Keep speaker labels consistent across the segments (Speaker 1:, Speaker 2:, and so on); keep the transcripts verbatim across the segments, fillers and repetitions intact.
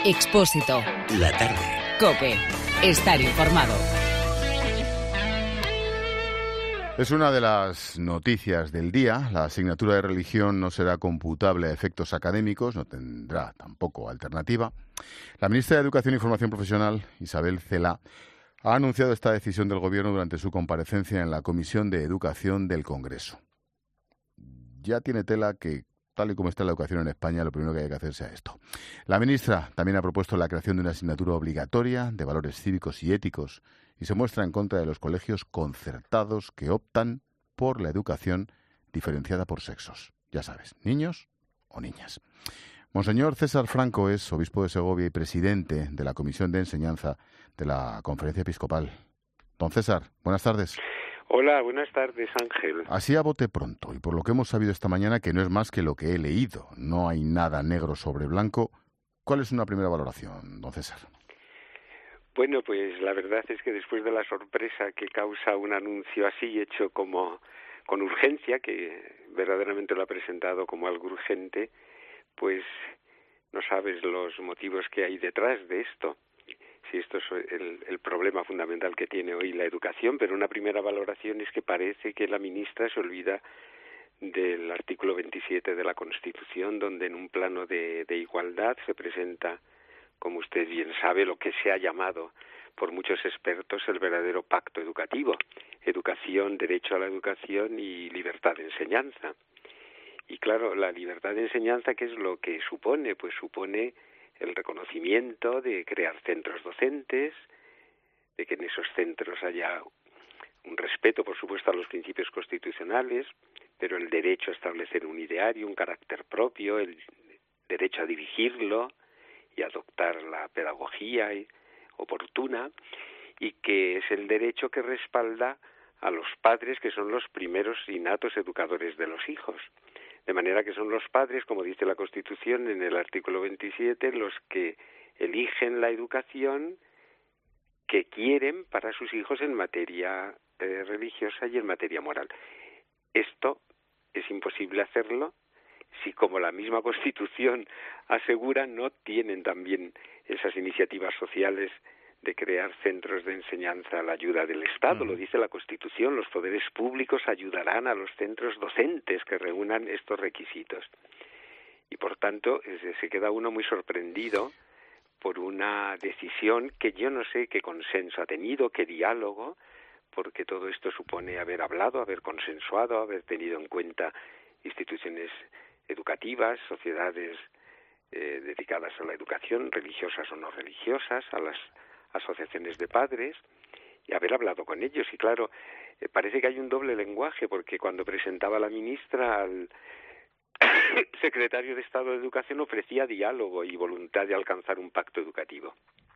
Speaker 1: Expósito.
Speaker 2: La tarde.
Speaker 1: COPE. Estar informado.
Speaker 3: Es una de las noticias del día. La asignatura de religión no será computable a efectos académicos, no tendrá tampoco alternativa. La ministra de Educación y Formación Profesional, Isabel Celaá, ha anunciado esta decisión del Gobierno durante su comparecencia en la Comisión de Educación del Congreso. Ya tiene tela que, tal y como está la educación en España, lo primero que hay que hacer sea esto. La ministra también ha propuesto la creación de una asignatura obligatoria de valores cívicos y éticos y se muestra en contra de los colegios concertados que optan por la educación diferenciada por sexos. Ya sabes, niños o niñas. Monseñor César Franco es obispo de Segovia y presidente de la Comisión de Enseñanza de la Conferencia Episcopal. Don César, buenas tardes.
Speaker 4: Hola, buenas tardes, Ángel.
Speaker 3: Así a bote pronto, y por lo que hemos sabido esta mañana, que no es más que lo que he leído, no hay nada negro sobre blanco, ¿cuál es una primera valoración, don César?
Speaker 4: Bueno, pues la verdad es que después de la sorpresa que causa un anuncio así, hecho como con urgencia, que verdaderamente lo ha presentado como algo urgente, pues no sabes los motivos que hay detrás de esto. Si esto es el, el problema fundamental que tiene hoy la educación, pero una primera valoración es que parece que la ministra se olvida del artículo veintisiete de la Constitución, donde en un plano de, de igualdad se presenta, como usted bien sabe, lo que se ha llamado por muchos expertos el verdadero pacto educativo: educación, derecho a la educación y libertad de enseñanza. Y claro, la libertad de enseñanza, ¿qué es lo que supone? Pues supone el reconocimiento de crear centros docentes, de que en esos centros haya un respeto, por supuesto, a los principios constitucionales, pero el derecho a establecer un ideario, un carácter propio, el derecho a dirigirlo y adoptar la pedagogía oportuna, y que es el derecho que respalda a los padres, que son los primeros innatos educadores de los hijos. De manera que son los padres, como dice la Constitución en el artículo veintisiete, los que eligen la educación que quieren para sus hijos en materia eh, religiosa y en materia moral. Esto es imposible hacerlo si, como la misma Constitución asegura, no tienen también esas iniciativas sociales de crear centros de enseñanza a la ayuda del Estado. Lo dice la Constitución: los poderes públicos ayudarán a los centros docentes que reúnan estos requisitos. Y por tanto, se queda uno muy sorprendido por una decisión que yo no sé qué consenso ha tenido, qué diálogo, porque todo esto supone haber hablado, haber consensuado, haber tenido en cuenta instituciones educativas, sociedades eh, dedicadas a la educación, religiosas o no religiosas, a las asociaciones de padres, y haber hablado con ellos. Y claro, eh, parece que hay un doble lenguaje, porque cuando presentaba la ministra al secretario de Estado de Educación ofrecía diálogo y voluntad de alcanzar un pacto educativo.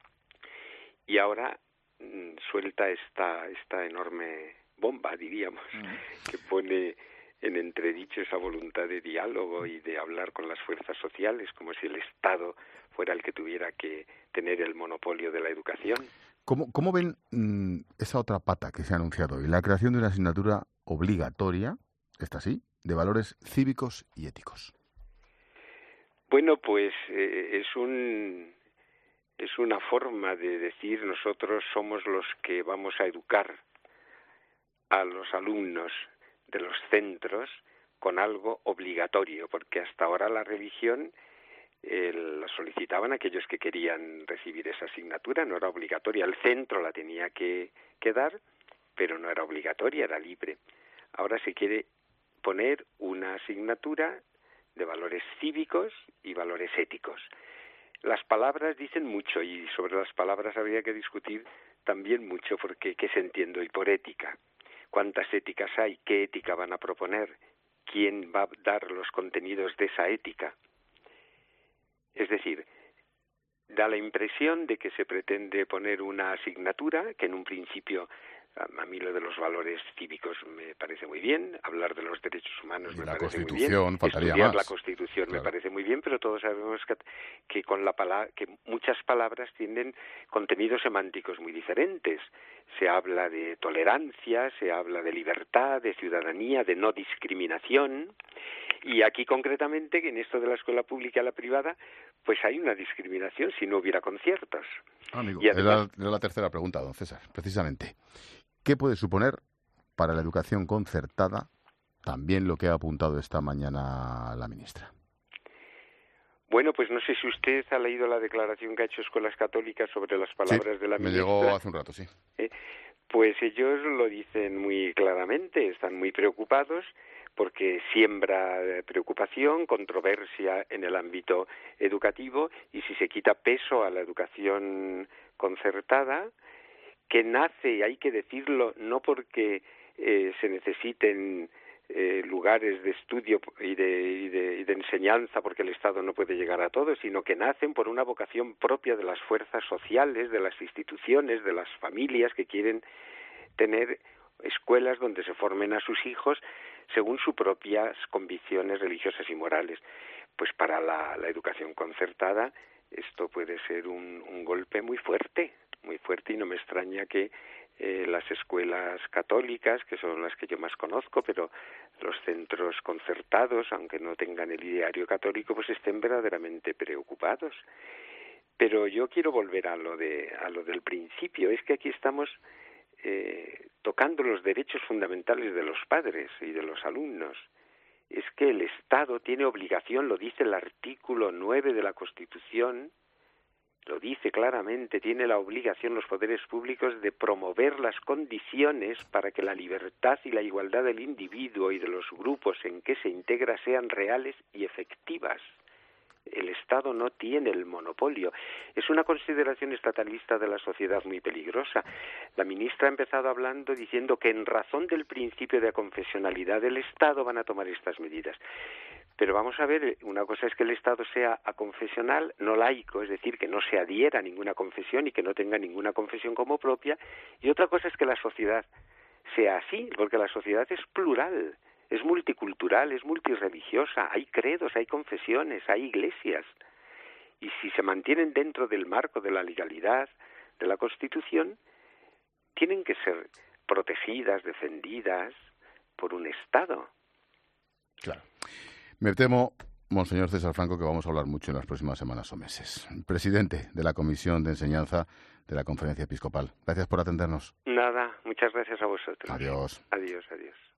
Speaker 4: Y ahora mmm, suelta esta, esta enorme bomba, diríamos, mm. que pone en entredicho esa voluntad de diálogo y de hablar con las fuerzas sociales, como si el Estado fuera el que tuviera que tener el monopolio de la educación.
Speaker 3: ¿Cómo, cómo ven mmm, esa otra pata que se ha anunciado hoy? La creación de una asignatura obligatoria, esta sí, de valores cívicos y éticos.
Speaker 4: Bueno, pues eh, es un es una forma de decir: nosotros somos los que vamos a educar a los alumnos de los centros con algo obligatorio, porque hasta ahora la religión eh, la solicitaban aquellos que querían recibir esa asignatura, no era obligatoria. El centro la tenía que, que dar, pero no era obligatoria, era libre. Ahora se quiere poner una asignatura de valores cívicos y valores éticos. Las palabras dicen mucho, y sobre las palabras habría que discutir también mucho, porque ¿qué se entiende hoy por ética? ¿Cuántas éticas hay? ¿Qué ética van a proponer? ¿Quién va a dar los contenidos de esa ética? Es decir, da la impresión de que se pretende poner una asignatura que en un principio, a mí lo de los valores cívicos me parece muy bien, hablar de los derechos humanos me parece muy bien, estudiar la Constitución me parece muy bien, pero todos sabemos que, que con la palabra, que muchas palabras tienen contenidos semánticos muy diferentes. Se habla de tolerancia, se habla de libertad, de ciudadanía, de no discriminación. Y aquí concretamente, que en esto de la escuela pública y la privada, pues hay una discriminación si no hubiera conciertos.
Speaker 3: Amigo,
Speaker 4: y además,
Speaker 3: era, era la tercera pregunta, don César, precisamente. ¿Qué puede suponer para la educación concertada también lo que ha apuntado esta mañana la ministra?
Speaker 4: Bueno, pues no sé si usted ha leído la declaración que ha hecho Escuelas Católicas sobre las palabras
Speaker 3: sí,
Speaker 4: de la
Speaker 3: me
Speaker 4: ministra.
Speaker 3: llegó hace un rato, sí.
Speaker 4: Eh, pues ellos lo dicen muy claramente, están muy preocupados porque siembra preocupación, controversia en el ámbito educativo, y si se quita peso a la educación concertada, que nace, hay que decirlo, no porque eh, se necesiten eh, lugares de estudio y de, y, de, y de enseñanza, porque el Estado no puede llegar a todo, sino que nacen por una vocación propia de las fuerzas sociales, de las instituciones, de las familias que quieren tener escuelas donde se formen a sus hijos según sus propias convicciones religiosas y morales. Pues para la, la educación concertada esto puede ser un, un golpe muy fuerte, muy fuerte, y no me extraña que eh, las escuelas católicas, que son las que yo más conozco, pero los centros concertados, aunque no tengan el ideario católico, pues estén verdaderamente preocupados. Pero yo quiero volver a lo de a lo del principio. Es que aquí estamos eh, tocando los derechos fundamentales de los padres y de los alumnos. Es que el Estado tiene obligación, lo dice el artículo nueve de la Constitución, lo dice claramente, tiene la obligación los poderes públicos de promover las condiciones para que la libertad y la igualdad del individuo y de los grupos en que se integra sean reales y efectivas. El Estado no tiene el monopolio. Es una consideración estatalista de la sociedad muy peligrosa. La ministra ha empezado hablando diciendo que en razón del principio de aconfesionalidad del Estado van a tomar estas medidas. Pero vamos a ver, una cosa es que el Estado sea aconfesional, no laico, es decir, que no se adhiera a ninguna confesión y que no tenga ninguna confesión como propia, y otra cosa es que la sociedad sea así, porque la sociedad es plural. Es multicultural, es multirreligiosa, hay credos, hay confesiones, hay iglesias. Y si se mantienen dentro del marco de la legalidad, de la Constitución, tienen que ser protegidas, defendidas por un Estado.
Speaker 3: Claro. Me temo, monseñor César Franco, que vamos a hablar mucho en las próximas semanas o meses. Presidente de la Comisión de Enseñanza de la Conferencia Episcopal. Gracias por atendernos.
Speaker 4: Nada, muchas gracias a vosotros.
Speaker 3: Adiós.
Speaker 4: Adiós, adiós.